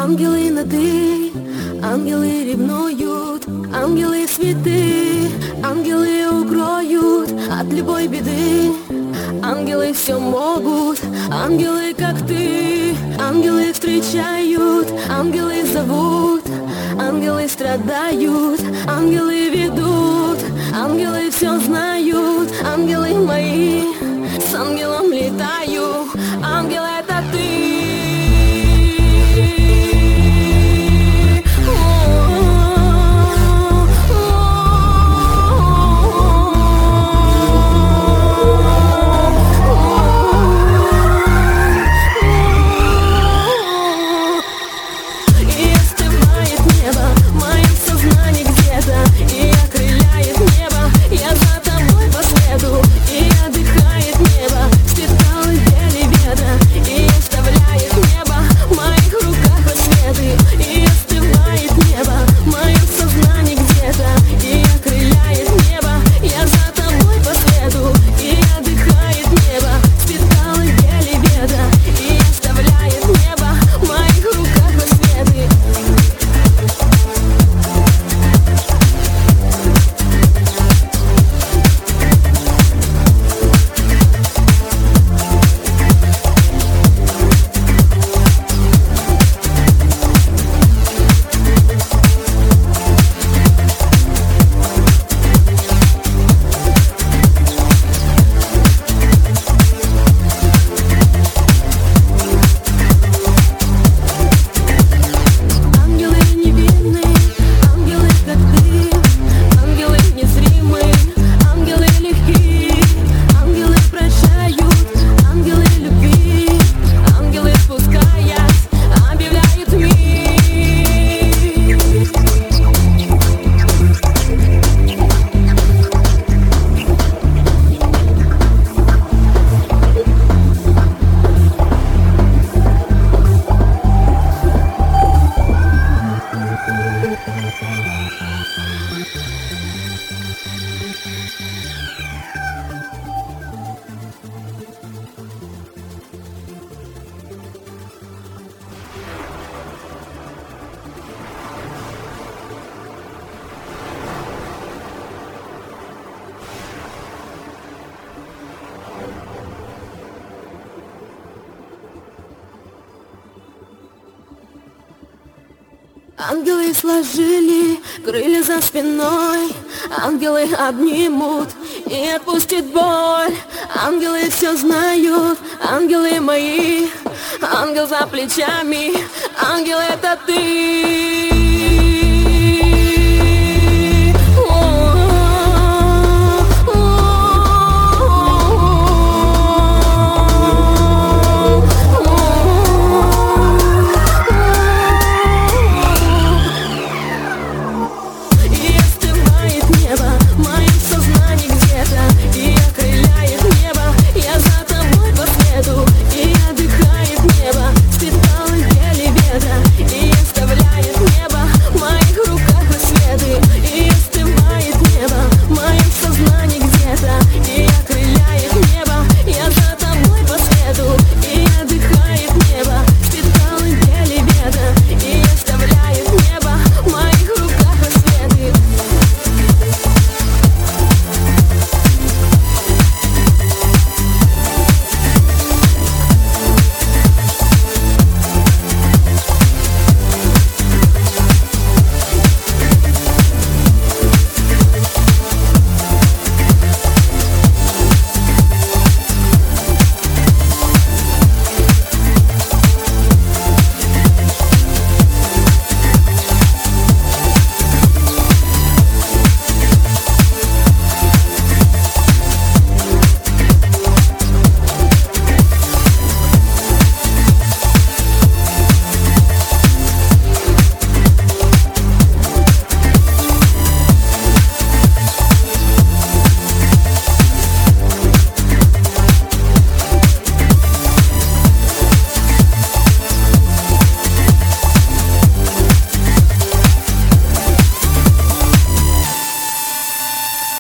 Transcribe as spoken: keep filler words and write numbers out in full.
ангелы на «ты», ангелы ревнуют, ангелы святы, ангелы укроют от любой беды. Ангелы все могут, ангелы как ты, ангелы встречают, ангелы зовут, ангелы страдают, ангелы ведут, ангелы все знают, ангелы мои, с ангелом летаю, ангел это ты. Ангелы сложили крылья за спиной, ангелы обнимут и отпустят боль. Ангелы все знают, ангелы мои, ангел за плечами, ангел это ты.